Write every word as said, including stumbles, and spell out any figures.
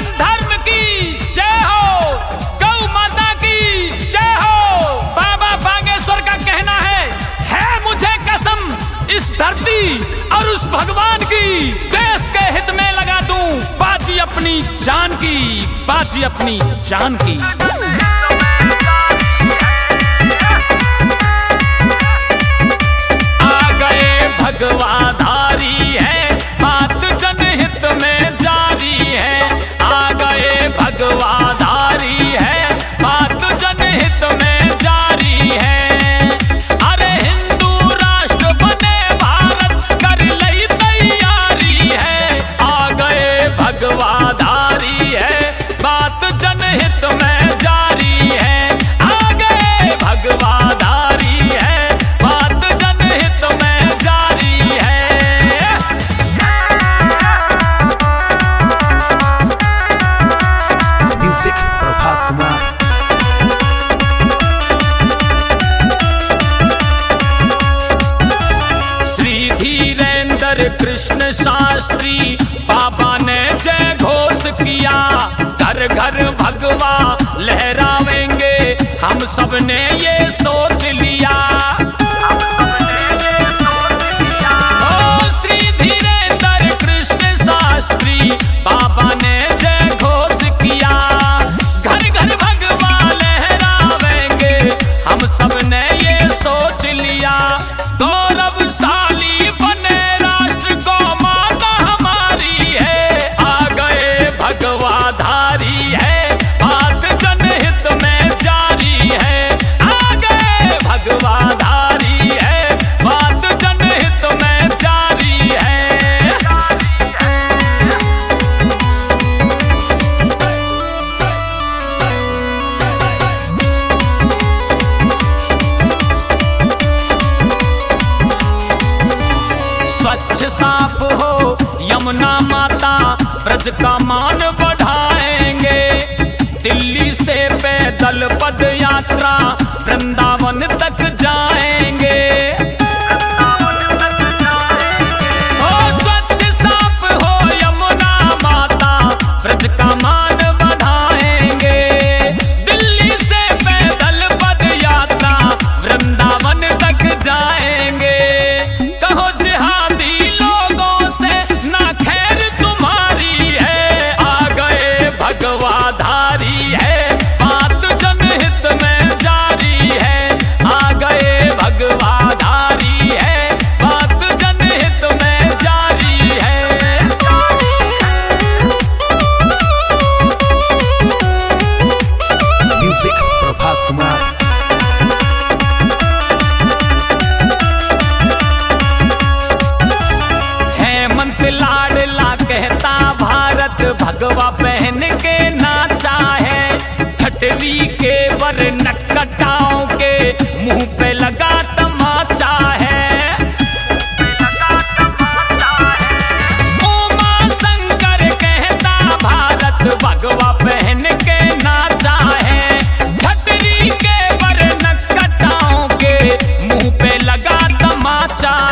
सनातन धर्म की जय हो, गौ माता की जय हो। बाबा बागेश्वर का कहना है है मुझे कसम इस धरती और उस भगवान की, देश के हित में लगा दूं बाजी अपनी जान की, बाजी अपनी जान की। आ गए भगवाधारी है, बात जनहित में जारी है। आ गए भगवाधारी है, बात जनहित में जारी है। अरे हिंदू राष्ट्र बने भारत कर लई तैयारी है। आ गए भगवाधारी है, बात जनहित में जारी है। आ गए भगवाधारी है, बात जनहित में जारी है। म्यूजिक प्रभात कुमार। श्री धीरेन्द्र कृष्ण शास्त्री बाबा ने जय घोष किया। घर घर भगवा लहरावेंगे, हम सब ने ये सोच लिया। ओ श्री धीरेन्द्र कृष्ण शास्त्री बाबा ने जय घोष किया। घर घर भगवा लहरावेंगे, हम सब ने ये सोच लिया। गौरवशाली बने राष्ट्र को माता हमारी है। आ गए भगवाधारी है, बात जनहित में जारी है। आ गए भगवाधारी है, बात जनहित में जारी है। स्वच्छ साफ हो यमुना माता, ब्रज का मान बढ़ाएंगे। दिल्ली से पैदल पद यात्रा वृंदावन तक जाएंगे। ओ स्वच्छ साफ हो यमुना माता, ब्रज का मान बढ़ाएंगे। दिल्ली से पैदल पद यात्रा वृंदावन तक जाएंगे। कहो जिहादी लोगों से ना खैर तुम्हारी है। आ गए भगवाधारी है, बात जनहित में जारी है। आ गए भगवाधारी है, बात जनहित में जारी है। म्यूजिक प्रभात कुमार। हेमंत लाडला कहता भारत भगवा पहन के नाचा है। ठटरी के वर नक्कटाओं के मुंह पे लगा तमाचा है। उमा शंकर कहता भारत भगवा पहन के नाचा है। ठटरी के वर नक्कटाओं के मुंह पे लगा तमाचा